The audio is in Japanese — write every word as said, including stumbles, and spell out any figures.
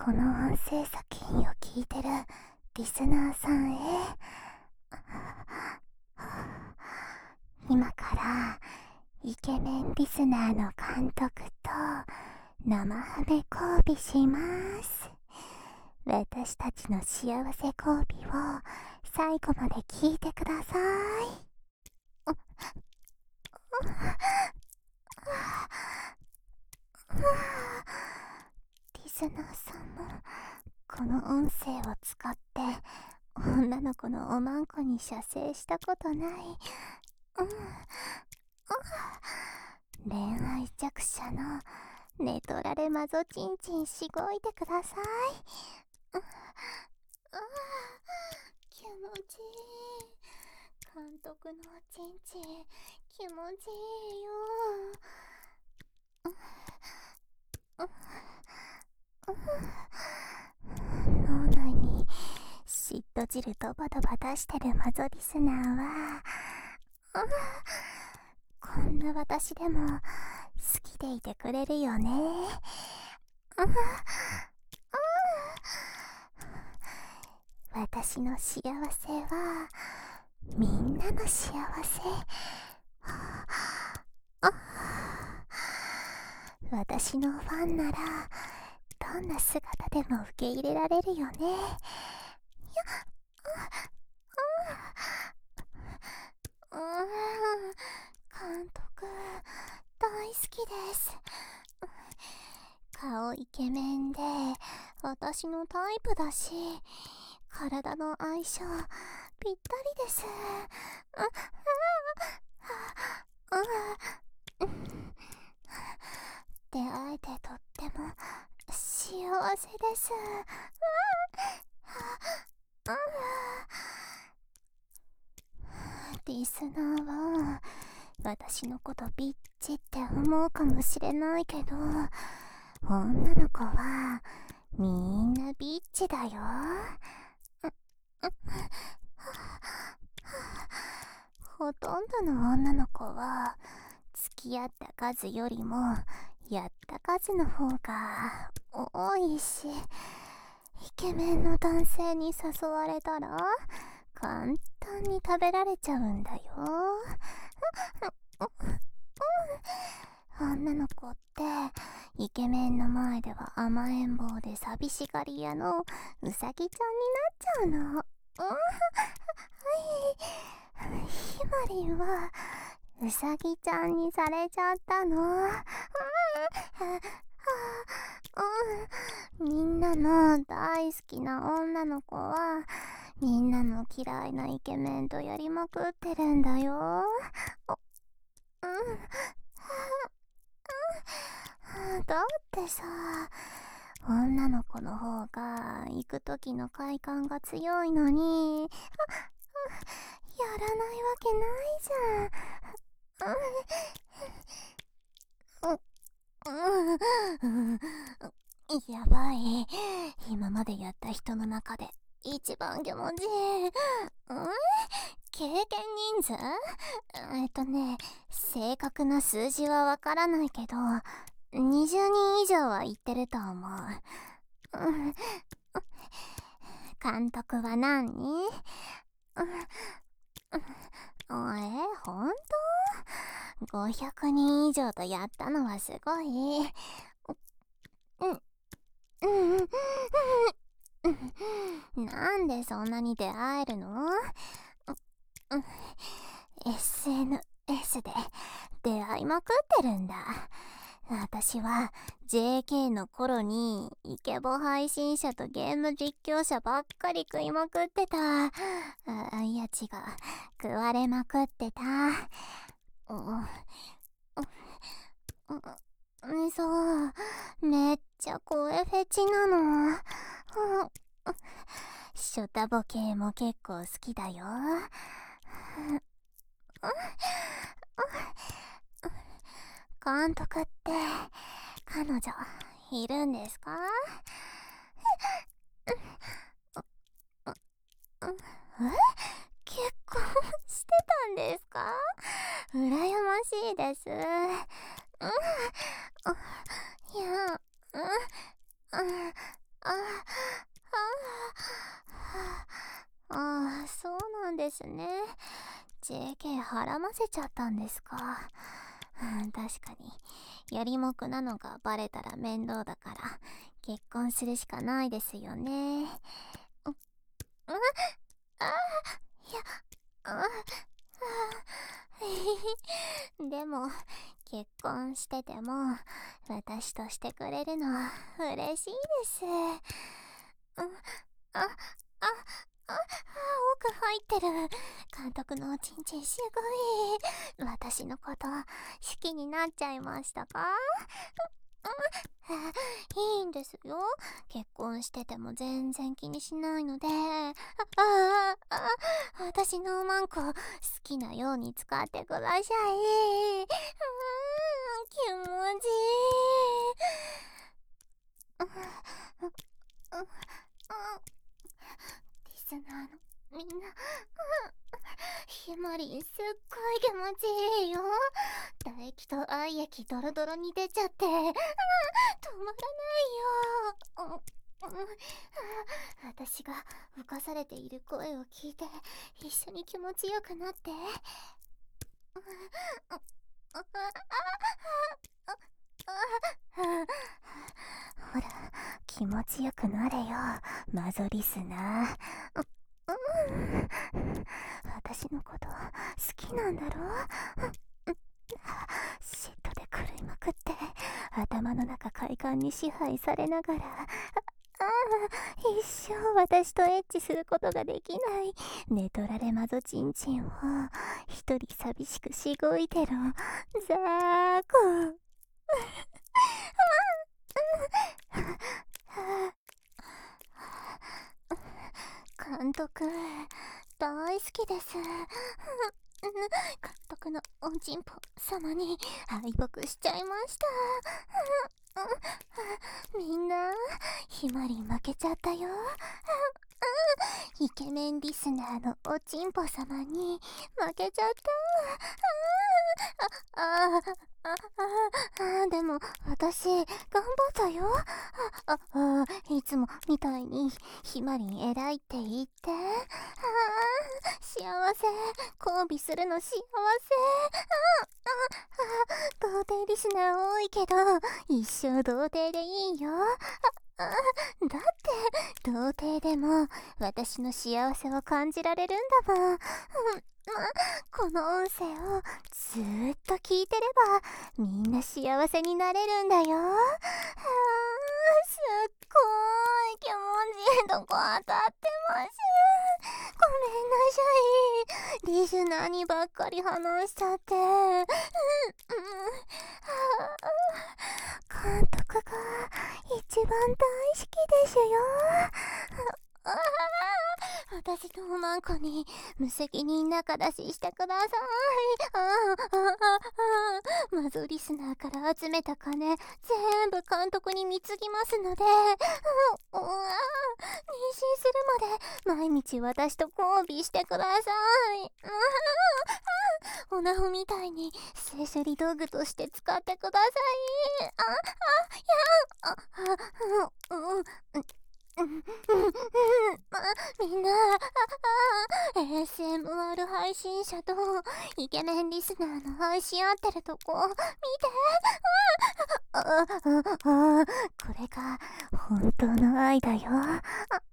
この音声作品を聞いてるリスナーさんへ、今からイケメンリスナーの監督と生ハメ交尾します。私たちの幸せ交尾を最後まで聞いてください。リスナーさんもこの音声を使って女の子のおまんこに射精したことない、うん、恋愛弱者の寝取られマゾチンチンしごいてください。うん、あ気持ちいい。監督のおちんちん気持ちいいよ。脳内に嫉妬汁ドバドバ出してるマゾリスナーは、こんな私でも好きでいてくれるよね。私の幸せはみんなの幸せ。私のファンならどんな姿でも受け入れられるよね。監督大好きです。顔イケメンで私のタイプだし、体の相性ぴったりです。出会えてとっても幸せです。リスナーは私のことビッチって思うかもしれないけど、女の子はみんなビッチだよ。ほとんどの女の子は付き合った数よりもやった数の方が多いし、イケメンの男性に誘われたら簡単に食べられちゃうんだよ。女の子ってイケメンの前では甘えん坊で寂しがり屋のうさぎちゃんになっちゃうの。ひまりんはうさぎちゃんにされちゃったの。みんなの大好きな女の子はみんなの嫌いなイケメンとやりまくってるんだよ。だってさ、女の子の方が行く時の快感が強いのに、やらないわけないじゃん。やばい。今までやった人の中で一番気持ちいい。経験人数？えっとね、正確な数字はわからないけど、にじゅうにん以上は言ってると思う。監督は何？え、ほんと？ ごひゃく 人以上とやったのはすごい。なんでそんなに出会えるの？ エスエヌエス で出会いまくってるんだ。私は ジェーケー の頃にイケボ配信者とゲーム実況者ばっかり食いまくってた。あ、いや違う、食われまくってた。うん、そう、めっちゃ声フェチなの。ショタボ系も結構好きだよ。監督って彼女いるんですか？え？結婚してたんですか？羨ましいです。いや、 あ、あ、ああ、そうなんですね。ジェーケー はらませちゃったんですか。うん、確かに。やりもくなのがバレたら面倒だから、結婚するしかないですよね。う、あ、あ、いや、あ、あ、でも、結婚してても、私としてくれるのは嬉しいです。うん、あ、あ、あ、あ、奥入ってる。監督のおちんちんすごい。私のこと好きになっちゃいましたか？うん、あ、いいんですよ。結婚してても全然気にしないので、あ、あ、あ、私のおまんこ好きなように使ってください。うん、気持ちいい。うん、うん、うん、リスナーのみんな、ひまりんすっごい気持ちいいよ。唾液と愛液ドロドロに出ちゃって止まらないよ。うん、うん、私が浮かされている声を聞いて一緒に気持ちよくなって。ほら、気持ちよくなれよ、マゾリスナー。うん、私のこと好きなんだろ？嫉妬で狂いまくって頭の中快感に支配されながら、ああ、一生私とエッチすることができない寝取られマゾチンチンを一人寂しくしごいてろザーコ。監督大好きです。監督のおちんぽ様に敗北しちゃいました。みんなひまりん負けちゃったよ。イケメンリスナーのおちんぽ様に負けちゃった。ああああ、でも私頑張ったよ。ああ、いつもみたいにひまりん偉いって言って。ああ、幸せ、交尾するの幸せ。ああ、童貞リスナー多いけど一生童貞でいいよ。あ、だって童貞でも私の幸せを感じられるんだもん。この音声をずーっと聞いてればみんな幸せになれるんだよ。はあ、すっごい気持ちいいとこ当たってます。ごめんなさい、リスナーにばっかり話しちゃって。うん、うん、はあ、監督が一番大好きですよ。ああ、私のおまんこに無責任仲出ししてください。ああ、ああ、マゾリスナーから集めた金全部監督に貢ぎますので、ああ、妊娠するまで毎日私と交尾してください。ああ、オナホみたいに性処理道具として使ってください。ああ、いや、ああ、うん、うん、うん、みんな、エーエスエムアール 配信者とイケメンリスナーの愛し合ってるとこ見て。ああ、ああ、これが本当の愛だよ。あ